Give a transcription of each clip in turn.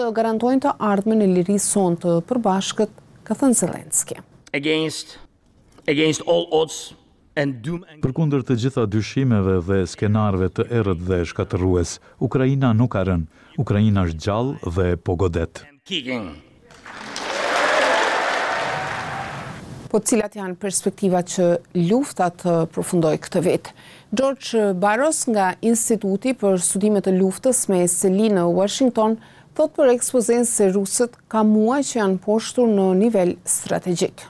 Garantojnë të ardhmen e lirisë sonë të përbashkët, ka thënë Zelenski. Against all odds and doom and... Përkundër të gjitha dyshimeve dhe skenarëve të errët dhe shkatërrues, Ukraina nuk ka rënë. Ukraina është gjallë dhe po godet. Po cilat janë perspektivat që lufta të përfundojë këtë vit? George Barros nga Instituti për Studime të Luftës me seli në Washington thot për ekspozen se rusët ka muaj që janë poshtur në nivel strategjik.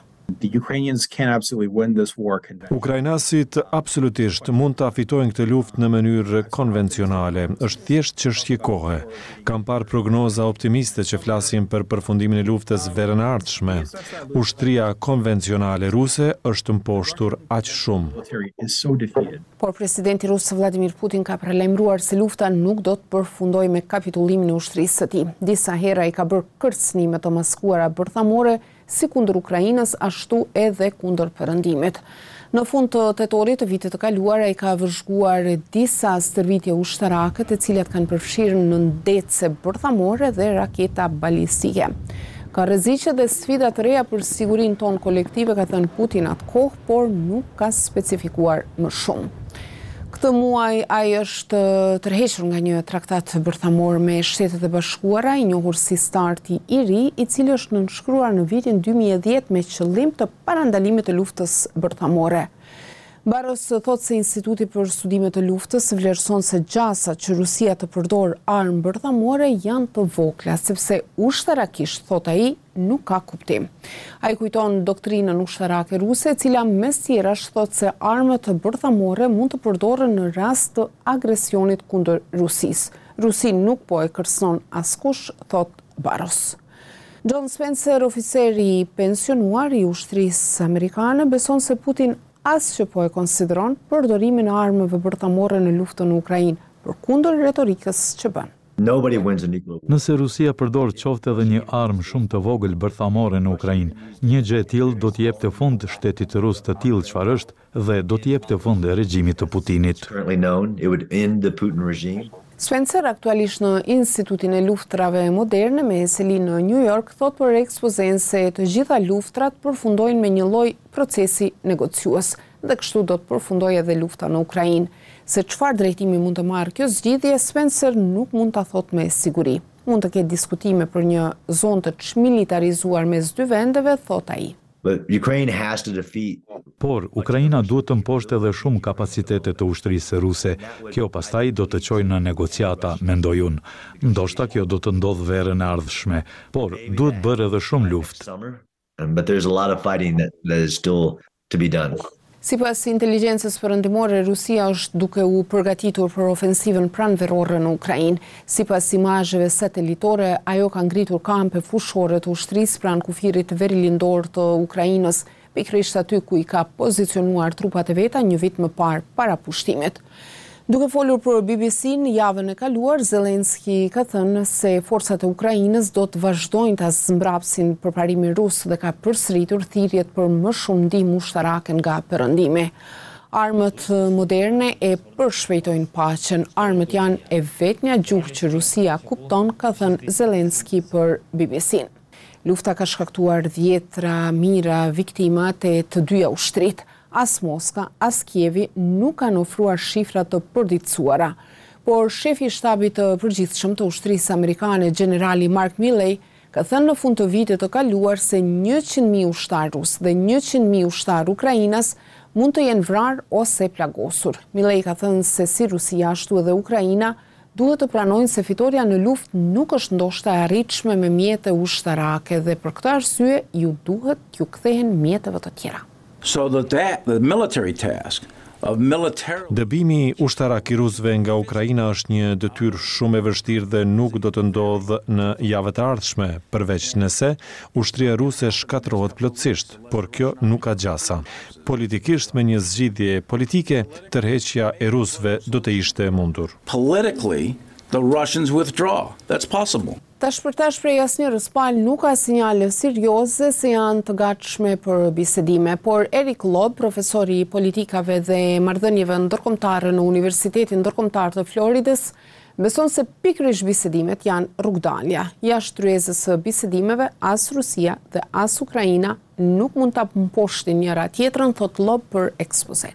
Ukrainasit absolutisht mund ta fitojnë këtë luftë në mënyrë konvencionale. Është thjesht çështje kohe. Kam parë prognoza optimiste që flasin për përfundimin e luftës verën e ardhshme. Ushtria konvencionale ruse është mposhtur aq shumë. Por presidenti rus Vladimir Putin ka paralajmëruar se lufta nuk do të përfundojë me kapitullimin e ushtrisë së tij. Disa hera i ka bërë kërcënime të maskuara bërthamore si kundër Ukrainës, ashtu edhe kundër perëndimit. Në fund të tetorit të vitit të kaluar, ai ka vëzhguar disa stërvitje ushtarake, të cilat kanë përfshirë në ndece bërthamore dhe raketa balistike. Ka rreziqe dhe sfida të reja për sigurinë tonë kolektive, ka thënë Putin atë kohë, por nuk ka specifikuar më shumë. Këtë muaj ai është tërhequr nga një traktat bërthamor me Shtetet e Bashkuara, i njohur si START i ri, i cili është nënshkruar në vitin 2010 me qëllim të parandalimit të luftës bërthamore. Barros thot se Instituti për Studime të Luftës vlerëson se gjasat që Rusia të përdor armë bërthamore janë të vogla, sepse ushtarakisht, thot ai, nuk ka kuptim. Ai kujton doktrinën ushtarake ruse, e cila mes tjerash thot se armët bërthamore mund të përdoren në rast të agresionit kundër Rusisë. Rusi nuk po e kërcënon askush, thot Barros. John Spencer, oficer i pensionuar i ushtrisë amerikane, beson se Putin as që po e konsideron përdorimin e armëve bërthamore në luftën në Ukrainë, përkundër retorikës që bën. Nëse Rusia përdor qoftë edhe një armë shumë të vogël bërthamore në Ukrainë, një gjë e tillë do të jepte fund shtetit rus të tillë çfarë është dhe do të jepte fund regjimit të Putinit. Spencer, aktualisht në Institutin e Luftrave Moderne me seli në New York, thot për ekspozen se të gjitha luftrat përfundojnë me një lloj procesi negociues dhe kështu do të përfundojë edhe lufta në Ukrainë. Se çfarë drejtimi mund të marrë kjo zgjidhje, Spencer nuk mund ta thotë me siguri. Mund të ketë diskutime për një zonë të çmilitarizuar mes dy vendeve, thot ai. Por, Ukraina duhet të mposhtë edhe shumë kapacitete të ushtrisë ruse. Kjo pastaj do të çojë në negociata, mendoj unë. Ndoshta kjo do të ndodhë verën e ardhshme, por duhet bërë edhe shumë luftë. Sipas inteligjencës perëndimore, Rusia është duke u përgatitur për ofensivën pranverore në Ukrainë. Sipas imazheve satelitore, ajo ka ngritur kampe fushore të ushtrisë pranë kufirit verilindor të Ukrainës, pikërisht aty ku i ka pozicionuar trupat e veta një vit më parë para pushtimit. Duke folur për BBC në javën e kaluar, Zelenski ka thënë se forcat e Ukrainës do të vazhdojnë ta zmbrapsin përparimin rus dhe ka përsëritur thirrjet për më shumë ndihmë ushtarake nga perëndimi. Armët moderne e përshpejtojnë paqen. Armët janë e vetmja gjuhë që Rusia kupton, ka thënë Zelenski për BBC. Lufta ka shkaktuar dhjetra mijëra viktima të dyja ushtrit. As Moska, as Kievi nuk kanë ofruar shifra të përditësuara. Por shefi i shtabit të përgjithshëm të ushtrisë amerikane, generali Mark Milley, ka thënë në fund të vitit të kaluar se 100.000 ushtar rus dhe 100.000 ushtar Ukrainas mund të jenë vrarë ose plagosur. Milley ka thënë se si Rusia ashtu edhe Ukraina duhet të pranojnë se fitoria në luftë nuk është ndoshta e arritshme me mjete ushtarake dhe për këtë arsye ju duhet t'ju kthehen mjeteve të tjera. The military task of Dëbimi ushtarak i rusëve nga Ukraina është një detyrë shumë e vështirë dhe nuk do të ndodhë në javët e ardhshme, përveç nëse ushtria ruse shkatërrohet plotësisht, por kjo nuk ka gjasa. Politikisht me një zgjidhje politike, tërheqja e rusëve do të ishte e mundur. Politically, the Russians withdraw. That's possible. Tash për tash prej asnjërës palë nuk ka sinjale serioze se janë të gatshme për bisedime, por Eric Loeb, profesori i politikave dhe marrëdhënieve ndërkombëtare në Universitetin Ndërkombëtar të Floridës, Beson se pikërisht bisedimet janë rrugdalja. Jashtë tryezës së bisedimeve, as Rusia dhe as Ukraina nuk mund ta mposhtin njëra tjetrën, thot Lob për ekspozen.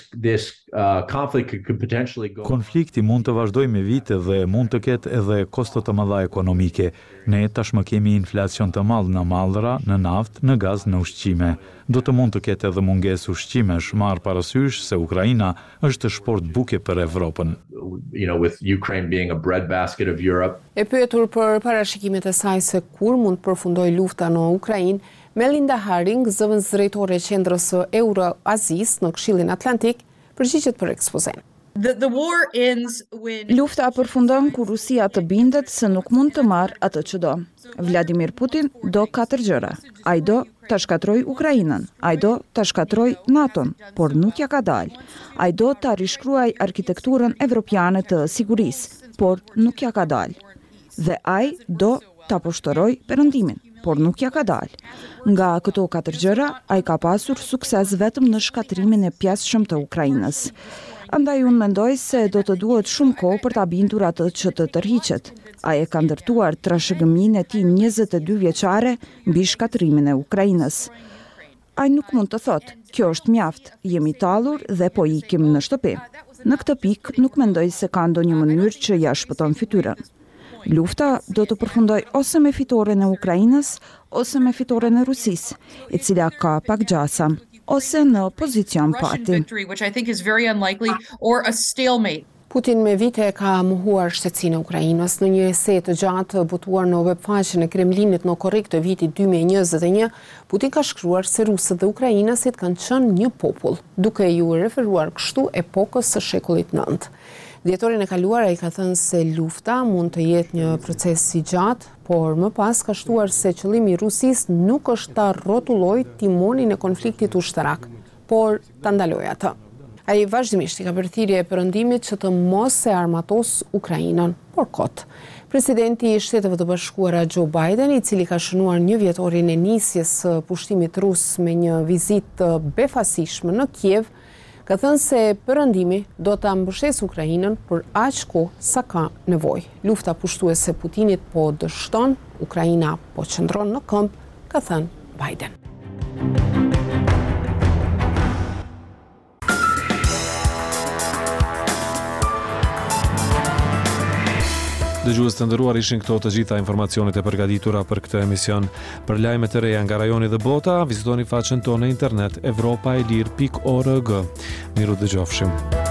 Konflikti mund të vazhdojë me vite dhe mund të ketë edhe kosto të mëdha ekonomike. Ne tashmë kemi inflacion të madh në mallra, në naftë, në gaz, në ushqime. Do të mund të ketë edhe mungesë ushqimesh, marr parasysh se Ukraina është shport buke për Evropën. With Ukraine being a breadbasket of Europe. E pyetur për parashikimet e saj se kur mund të përfundojë lufta në Ukrainë, Melinda Haring, zëvendës drejtore e qendrës së Euro-Azisë në Këshillin Atlantik, përgjigjet për ekspozen. Lufta përfundon kur Rusia të bindet se nuk mund të marrë atë që do. Vladimir Putin do 4 gjëra. Ai do ta shkatroj Ukrainën, ai do ta shkatroj NATO-n, por nuk ja ka dalë. Ai do ta rishkruaj arkitekturën evropiane të sigurisë, por nuk ja ka dalë. Dhe ai do ta poshtëroj perëndimin, por nuk ja ka dalë. Nga këto 4 gjëra, ai ka pasur sukses vetëm në shkatrimin e pjesëshëm të Ukrainës. Andaj unë mendoj se do të duhet shumë kohë për ta bindur atë që të tërhiqet. Ai e ka ndërtuar trashëgëminë e tij 22 vjeçare mbi shkatrimin e Ukrainës. Ai nuk mund të thotë, kjo është mjaft, jemi tallur dhe po ikim në shtëpi. Në këtë pikë nuk mendoj se ka ndonjë mënyrë që ja shpëton fytyrën. Lufta do të përfundoj ose me fitoren e Ukrainës, ose me fitoren e Rusisë, e cila ka pak gjasa, ose në pozicion pati. Putin me vite ka mohuar shtetësinë e Ukrainës. Në një ese të gjatë botuar në webfaqen e Kremlinit në korrik të vitit 2021, Putin ka shkruar se rusët dhe ukrainasit kanë qenë një popull, duke ju referuar kështu epokës së shekullit 9. Dhjetorin e kaluar ai ka thënë se lufta mund të jetë një proces i gjatë, por më pas ka shtuar se qëllimi i Rusisë nuk është ta rrotullojë timonin e konfliktit ushtarak, por ta ndalojë atë. Ai vazhdimisht i ka bërë thirrje perëndimit që të mos e armatos Ukrainën, por kot. Presidenti i Shteteve të Bashkuara Joe Biden, i cili ka shënuar 1 vjetorin e nisjes së pushtimit rus me një vizitë të befasishme në Kiev, ka thënë se perëndimi do ta mbështesë Ukrainën për aq kohë sa ka nevojë. Lufta pushtuese e Putinit po dështon, Ukraina po qëndron në këmbë, ka thënë Biden. Dëgjues të nderuar, ishin këto të gjitha informacionet e përgatitura për këtë emision. Për lajme të reja nga rajoni dhe bota, vizitoni faqen tonë në internet evropaelir.org. Miru dëgjofshim.